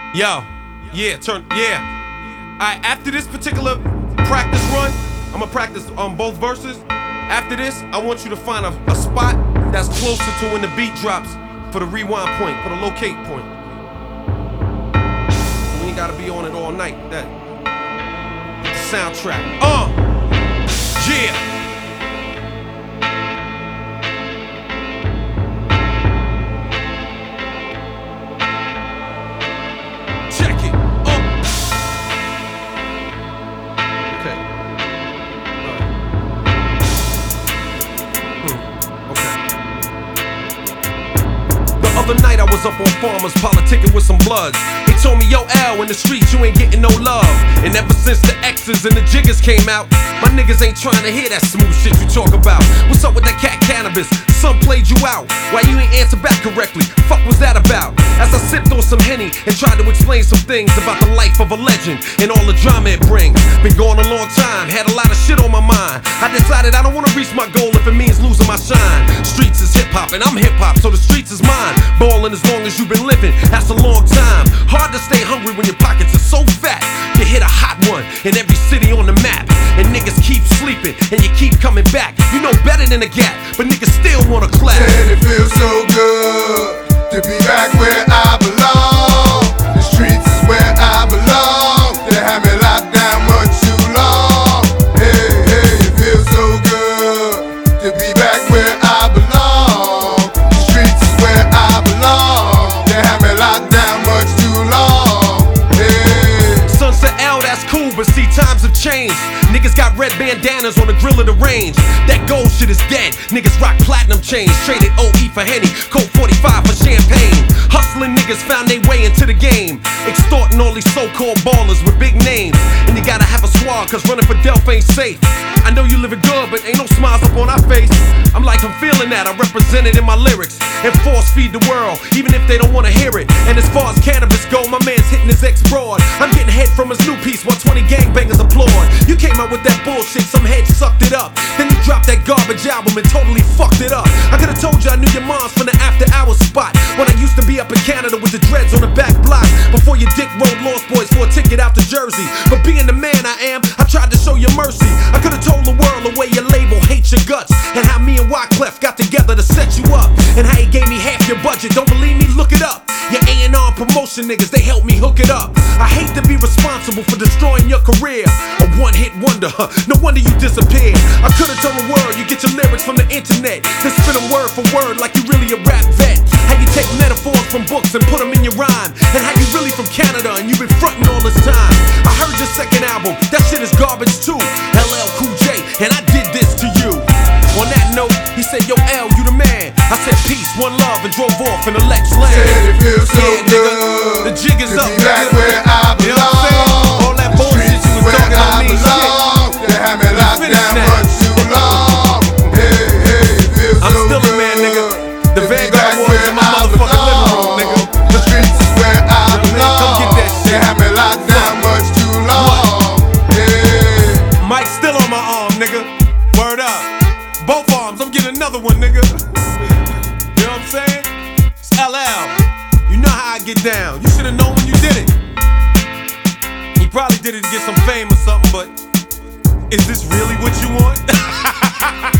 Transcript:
Yo, yeah. Alright, after this particular practice run, I'ma practice on both verses. After this, I want you to find a spot that's closer to when the beat drops for the rewind point, for the locate point. So we ain't gotta be on it all night. That the soundtrack. Yeah. Check it. Okay. The other night I was up on Farmers politicking with some bloods. They told me, yo L, in the streets you ain't getting no love. And ever since the X's and the Jiggers came out, my niggas ain't trying to hear that smooth shit you talk about. What's up with that cat cannabis? Some played you out. Why you ain't answer back correctly? Fuck was that about? As I sipped on some Henny and tried to explain some things about the life of a legend and all the drama it brings. Been going a long time, had a lot of shit on my mind. I decided I don't wanna reach my goal if it means losing my shine. Streets is hip hop and I'm hip hop, so the streets is mine. Ballin' as long as you've been living, that's a long time. Hard to stay hungry when your pockets are so fat. You hit a hot one in every city on the map, and niggas keep sleeping and you keep coming back. You know better than a gap, but niggas still wanna clap. And it feels so good to be back where I belong. The streets is where I belong. They have me locked down much too long. Hey, it feels so good to be back where I belong. The streets is where I belong. They have me locked down much too long. Hey. Sunset L, that's cool, but see times have changed. Niggas got red bandanas on the grill of the range. That gold shit is dead. Niggas rock platinum chains, traded OE for Henny, Colt 45 for champagne. Hustling niggas found their way into the game, extorting all these so-called ballers with big names. And you gotta have a swag, cause running for Delph ain't safe. I know you living good, but ain't no smiles up on our face. I'm feeling that, I represent it in my lyrics and force feed the world, even if they don't wanna hear it. And as far as cannabis go, my man's hitting his ex-broad. I'm getting head from his new piece while 20 gangbangers applaud. You came out with that bullshit, some head sucked it up. Then you dropped that garbage album and totally fucked it up. I could've told you I knew your moms from the after hours spot, when I used to be up in Canada with the dreads on the back block, before your dick rolled Lost Boys for a ticket out to Jersey. But being the man I am, I tried to show you mercy. I could've told the world the way your label hates your guts, and how me and Wyclef got together to set you up, and how he gave me half your budget. Don't believe me? Look it up. Your A&R promotion niggas, they helped me hook it up. I hate to be responsible for destroying your career, a one-hit wonder, no wonder you disappeared. I could've told the world you get your lyrics from the internet, then spit them word for word like you really a rap vet. How you take metaphors from books and put them in your rhyme, and how you really from Canada and you been frontin' all this time. I heard your second album, that shit is garbage too. LL Cool J, and I did this to you. On that note, he said, yo L, you the man. I said peace, one love, and drove off in the Lex land. Said it feels so yeah, good the jig is to up, be back nigga. where I belong. You know what I'm saying? All that bullshit you was talking on me, shit. They have me locked down that. much too long. Hey, it feels I'm so still a good man, nigga. The to be Vanguard back Wars where in my I motherfucking living room, belong. nigga. The streets is where I belong. Come get that They shit. have me locked down much too long. Yeah. Mike still on my arm, nigga. Word up. Both arms, I'm getting another one, nigga. You know what I'm saying? It's LL. You know how I get down. You should've known when you did it. You probably did it to get some fame or something, but is this really what you want?